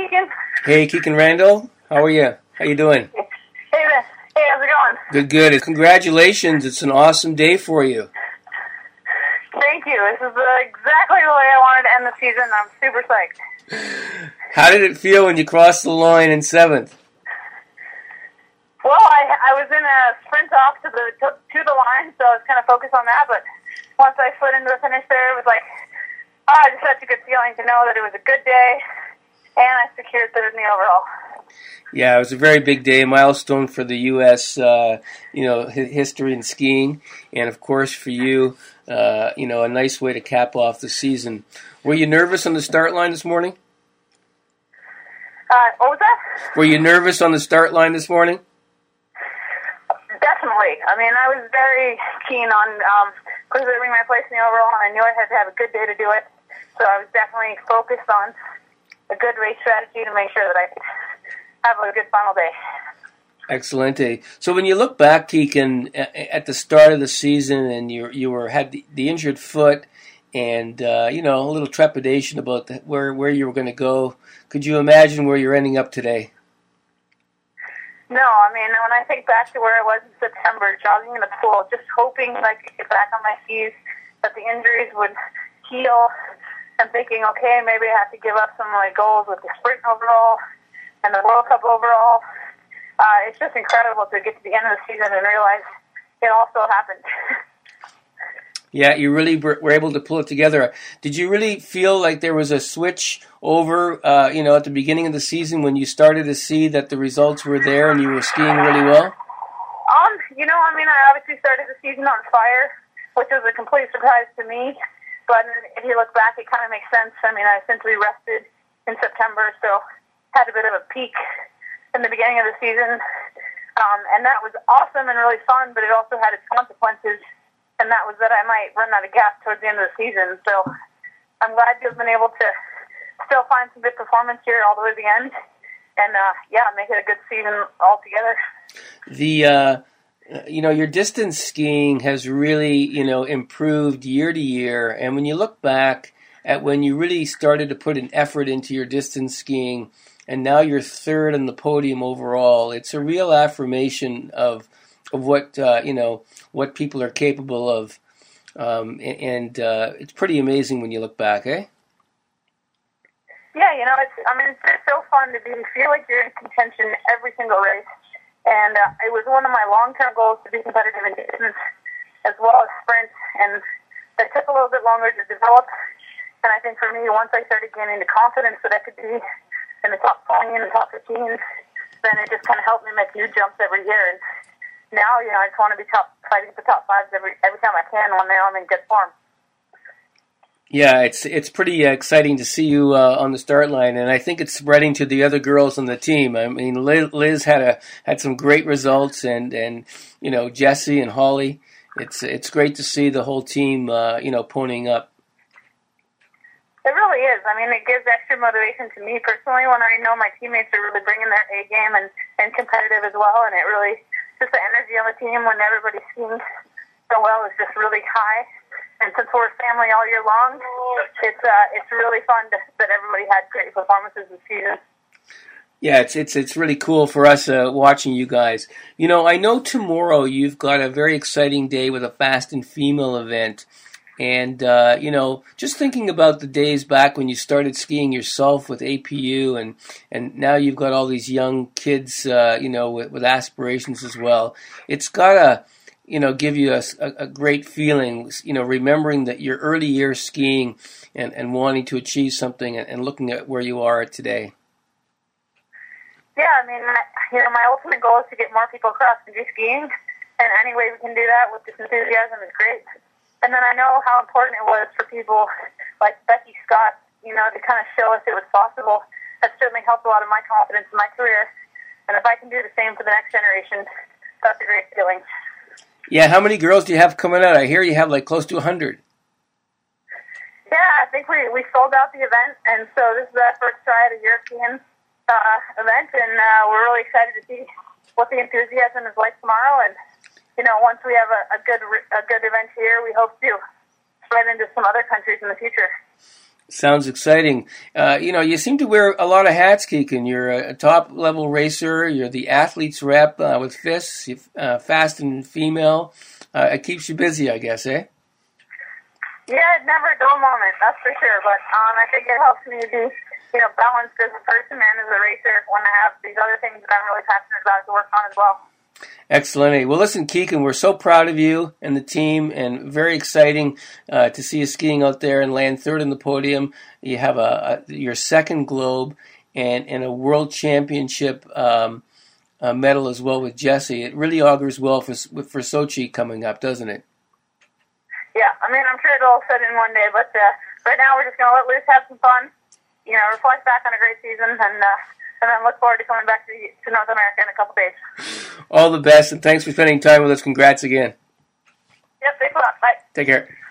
Keegan. Hey, Keegan Randall. How are you? How you doing? Hey, man. Hey, how's it going? Good, good. Congratulations. It's an awesome day for you. Thank you. This is exactly the way I wanted to end the season. I'm super psyched. How did it feel when you crossed the line in 7th? Well, I was in a sprint off to the line, so I was kind of focused on that. But once I slid into the finish there, it was like, just such a good feeling to know that it was a good day, and I secured third in the overall. Yeah, it was a very big day, a milestone for the U.S. History in skiing, and of course for you, a nice way to cap off the season. Were you nervous on the start line this morning? What was that? Were you nervous on the start line this morning? Definitely. I mean, I was very keen on preserving my place in the overall, and I knew I had to have a good day to do it. So I was definitely focused on a good race strategy to make sure that I could have a good final day. Excellent. So when you look back, Keegan, at the start of the season, and you had the injured foot, and a little trepidation about where you were going to go, could you imagine where you're ending up today? No, I mean, when I think back to where I was in September, jogging in the pool, just hoping that I could get back on my skis, that the injuries would heal, and thinking, okay, maybe I have to give up some of my goals with the sprint overall and the World Cup overall. It's just incredible to get to the end of the season and realize it all still happened. Yeah, you really were able to pull it together. Did you really feel like there was a switch over, at the beginning of the season when you started to see that the results were there and you were skiing really well? I obviously started the season on fire, which was a complete surprise to me. But if you look back, it kind of makes sense. I mean, I essentially rested in September, so had a bit of a peak in the beginning of the season. And that was awesome and really fun, but it also had its consequences. And that was that I might run out of gas towards the end of the season. So I'm glad to have been able to still find some good performance here all the way to the end. And, make it a good season altogether. Your distance skiing has really, improved year to year. And when you look back at when you really started to put an effort into your distance skiing, and now you're third on the podium overall, it's a real affirmation of what what people are capable of, and it's pretty amazing when you look back, eh? Yeah, it's so fun to feel like you're in contention every single race, and it was one of my long-term goals to be competitive in distance as well as sprint, and that took a little bit longer to develop. And I think for me, once I started gaining the confidence that I could be in the top 20 and the top 15, then it just kind of helped me make new jumps every year. And now, I just want to be fighting for top fives every time I can when I'm in good form. Yeah, it's pretty exciting to see you on the start line, and I think it's spreading to the other girls on the team. I mean, Liz had some great results, and Jessie and Holly. It's great to see the whole team ponying up. It really is. I mean, it gives extra motivation to me personally when I know my teammates are really bringing their A game and competitive as well, and it really just the energy on the team when everybody's skiing so well is just really high. And since we're a family all year long, it's really fun that everybody had great performances this season. Yeah, it's really cool for us watching you guys. I know tomorrow you've got a very exciting day with a fast and female event. And, just thinking about the days back when you started skiing yourself with APU and now you've got all these young kids, with aspirations as well. It's got to, give you a great feeling, remembering that your early years skiing and wanting to achieve something and looking at where you are today. Yeah, I mean, my ultimate goal is to get more people cross-country skiing, and any way we can do that with this enthusiasm is great. And then I know how important it was for people like Becky Scott, to kind of show us it was possible. That certainly helped a lot of my confidence in my career. And if I can do the same for the next generation, that's a great feeling. Yeah, how many girls do you have coming out? I hear you have close to 100. Yeah, I think we sold out the event, and so this is our first try at a European event, and we're really excited to see what the enthusiasm is like tomorrow. And once we have a good event here, we hope to spread into some other countries in the future. Sounds exciting. You seem to wear a lot of hats, Keegan. You're a top-level racer. You're the athlete's rep with FIS, Fast and Female. It keeps you busy, I guess, eh? Yeah, never a dull moment, that's for sure. But I think it helps me to be, balanced as a person and as a racer when I have these other things that I'm really passionate about to work on as well. Excellent. Well, listen, Keegan, we're so proud of you and the team, and very exciting to see you skiing out there and land third in the podium. You have your second Globe and a World Championship medal as well with Jesse. It really augurs well for Sochi coming up, doesn't it? Yeah, I'm sure it'll all set in one day, but right now we're just going to let loose, have some fun, reflect back on a great season, and then look forward to coming back to North America in a couple days. All the best, and thanks for spending time with us. Congrats again. Yep, thanks a lot. Bye. Take care.